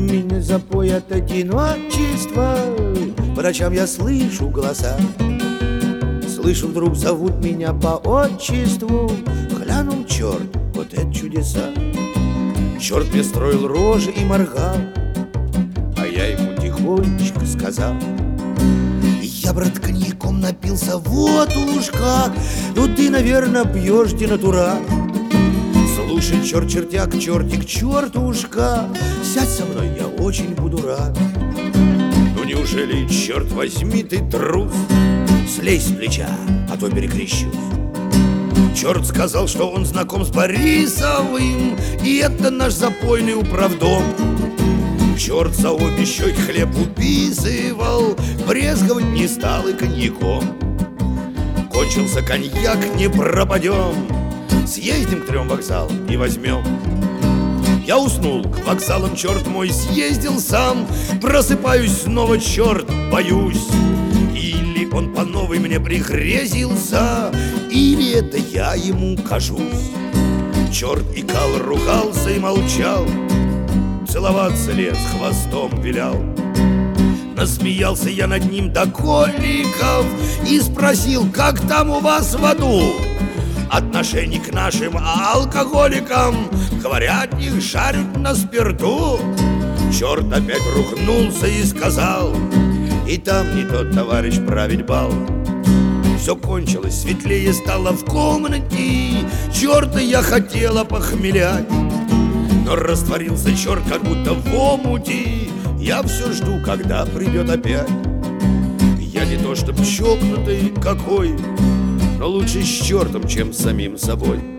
меня запоят одиночество. По ночам я слышу голоса, слышу, вдруг зовут меня по отчеству. Глянул черт, вот это чудеса. Черт мне строил рожи и моргал, а я ему тихонечко сказал: я, брат, коньяком напился, вот уж как. Ну ты, наверное, пьешь денатурат. Слушай, черт, чертяк, чертик, чертушка, сядь со мной, я очень буду рад. Ну неужели, черт возьми, ты трус? Слезь с плеча, а то перекрещусь. Черт сказал, что он знаком с Борисовым, и это наш запойный управдом. Черт за обе щеки хлеб уписывал, брезговать не стал и коньяком. Кончился коньяк, не пропадем, съездим к 3 вокзалам и возьмем. Я уснул, к вокзалам, черт мой, съездил сам. Просыпаюсь снова, черт, боюсь. Или он по новой мне пригрезился, или это я ему кажусь. Черт икал, ругался и молчал, целоваться лез, хвостом вилял. Насмеялся я над ним до коликов и спросил: как там у вас в аду? Отношение к нашим алкоголикам, говорят, их жарят на спирту. Черт опять рухнулся и сказал: и там не тот товарищ править бал. Все кончилось, светлее стало в комнате, черта я хотела похмелять. Но растворился черт, как будто в омуте. Я все жду, когда придет опять. Я не то чтоб чокнутый какой, но лучше с чертом, чем с самим собой.